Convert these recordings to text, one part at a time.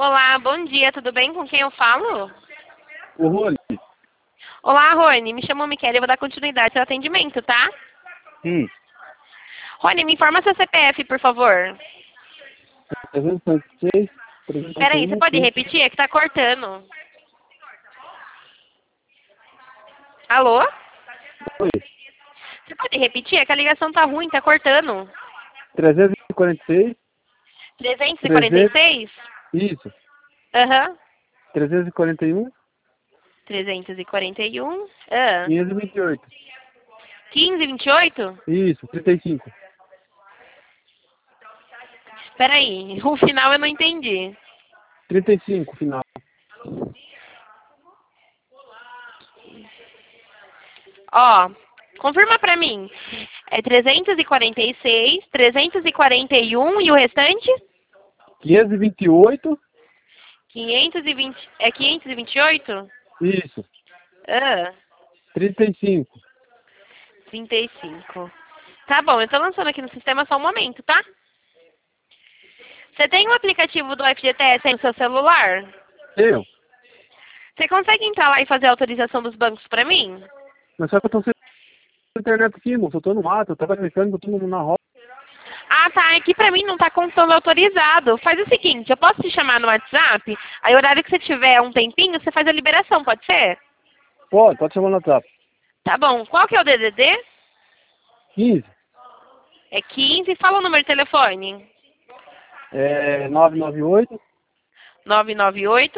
Olá, bom dia, tudo bem? Com quem eu falo? O Rony. Olá, Rony, me chamo Miquela e eu vou dar continuidade ao atendimento, tá? Sim. Rony, me informa seu CPF, por favor. 356, Peraí, você 351, pode 15. repetir? É que tá cortando. Alô? Oi. Você pode repetir? É que a ligação tá ruim, tá cortando. 346, 300, 346? isso. Aham. 341, 341. Ah. 528. 1528? Isso, 35. Peraí, o final eu não entendi. 35, final. Ó, confirma pra mim. É 346, 341 e o restante? 528, 520. É 528? isso. Ah, 35. 35. Tá bom, eu tô lançando aqui no sistema só um momento, tá? Você tem o aplicativo do FGTS aí no seu celular? Eu. Você consegue entrar lá e fazer a autorização dos bancos pra mim? Mas só que eu tô sem internet aqui, moço. Eu tô no mato, eu tava mecânico, eu tô na roça. Ah, tá. Aqui pra mim não tá constando autorizado. Faz o seguinte, eu posso te chamar no WhatsApp? Aí, o horário que você tiver um tempinho, você faz a liberação, pode ser? Pode chamar no WhatsApp. Tá bom. Qual que é o DDD? 15, É 15. Fala o número de telefone. 998, 998.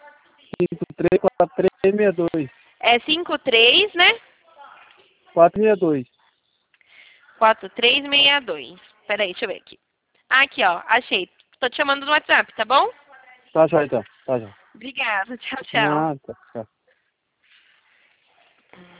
534362. É 53, né? 462. 4362. Peraí, deixa eu ver aqui. Aqui, ó. Achei. Tô te chamando no WhatsApp, tá bom? Tá já então. Tá já. Obrigada. Tchau, tchau. Nada. Tchau.